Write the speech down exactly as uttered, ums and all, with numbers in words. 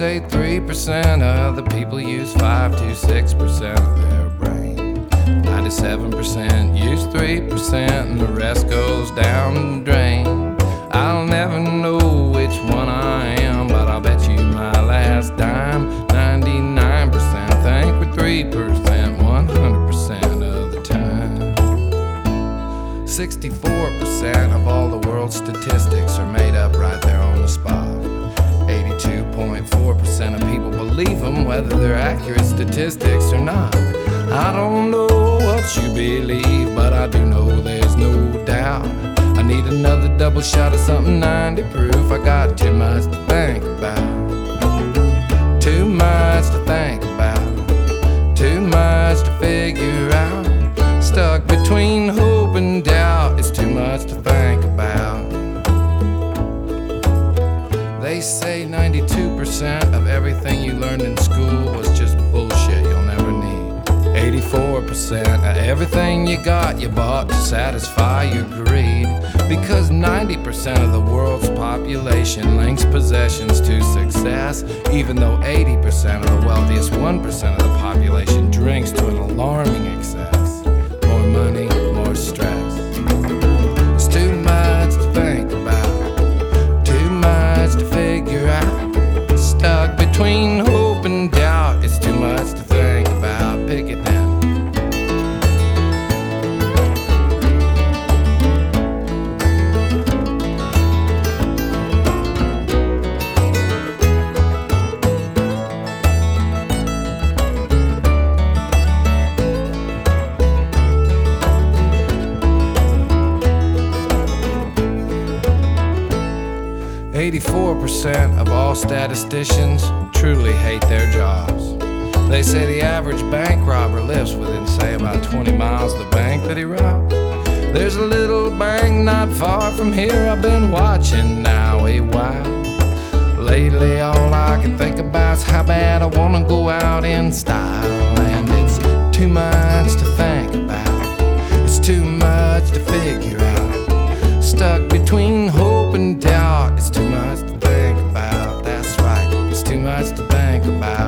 say three percent of the people use five to six percent of their brain. ninety-seven percent use three percent and the rest goes down the drain. I'll never know which one I am, but I'll bet you my last dime. ninety-nine percent think we're three percent one hundred percent of the time. sixty-four percent of all the world's statistics are made up right there on the spot. eighty-two point four percent of people believe them, whether they're accurate statistics or not. I don't know what you believe, but I do know there's no doubt. I need another double shot of something ninety proof. I got too much to think about. Too much to think about. Too much to figure out. Stuck between hope and doubt. It's too much to think about. They say ninety-two percent of everything you learned in school was just bullshit you'll never need. eighty-four percent of everything you got you bought to satisfy your greed. Because ninety percent of the world's population links possessions to success, even though eighty percent of the wealthiest one percent of the population drinks to an alarming excess. More money, more stress. It's too much to think about. Too much to figure out. Stuck between hope and doubt. It's too much to think about. Pick it down. eighty-four percent of all statisticians truly hate their jobs. They say the average bank robber lives within, say, about twenty miles of the bank that he robbed. There's a little bank not far from here I've been watching now a while. Lately all I can think about is how bad I wanna go out in style. And it's too much to think about. It's too much to figure out. Stuck between hope and doubt. It's too much to think about. That's right. It's too much to think about.